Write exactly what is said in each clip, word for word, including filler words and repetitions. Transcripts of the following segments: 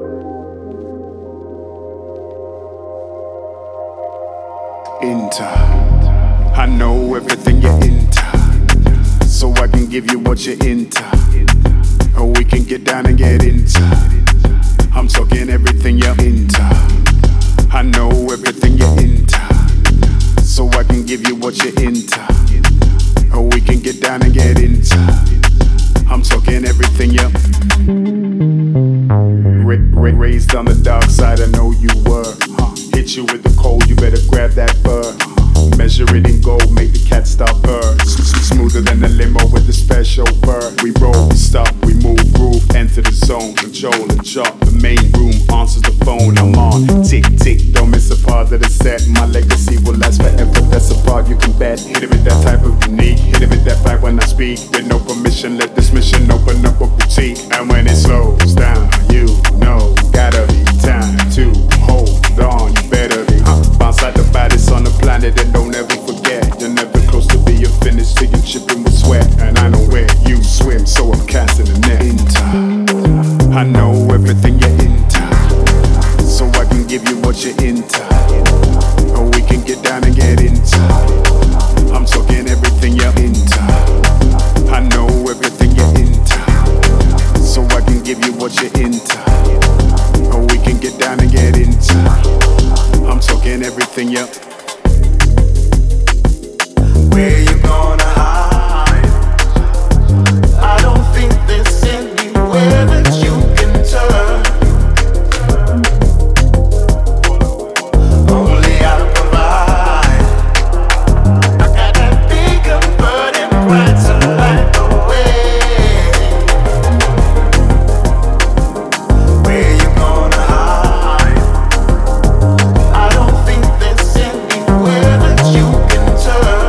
Into, I know everything you're into, so I can give you what you're into. Or we can get down and get into. I'm talking everything you're into. I know everything you're into, so I can give you what you're into. Or we can get down and get into. I'm talking everything you're ra ra raised on the dark side. I know you were. Huh. Hit you with the cold, you better grab that fur. Measure it in gold, make the cat stop purr. Smoother than a limo with a special fur. We roll, we stop, we move, groove, enter the zone. Control and chop, the main room answers the phone. I'm on, tick, tick, don't miss a part of the set. My legacy will last forever, that's a part you can bet. Hit it with that type of unique, hit it with that vibe when I speak. With no permission, let this mission open up a boutique. And when it slows down, you know, gotta be time to hold on. You better be huh? Bounce like the baddest on the planet and don't ever forget. You're never close to being finished till you're dripping with sweat. And I know where you swim, so I'm casting the net. Into, I know everything you're into, so I can give you what you're into. Or we can get down and get into. I'm talking everything you're into. I know everything you're into, so I can give you what you're into. Or we can get down and get into. I'm talking everything you're. Where you gonna hide? I don't think there's anywhere that you can turn. Only I provide. I got that big and burning bright to light the way. Where you gonna hide? I don't think there's anywhere that you can turn.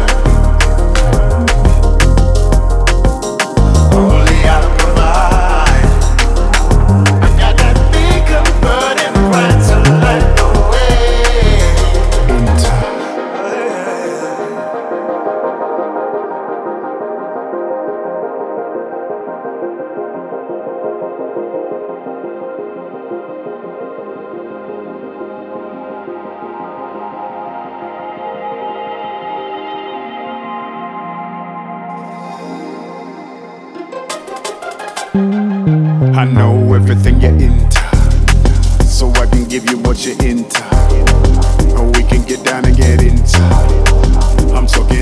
Only I provide. I got that big and burning bright to light the way. I know everything you're into, so I can give you what you're into. Or we can get down and get into. I'm talking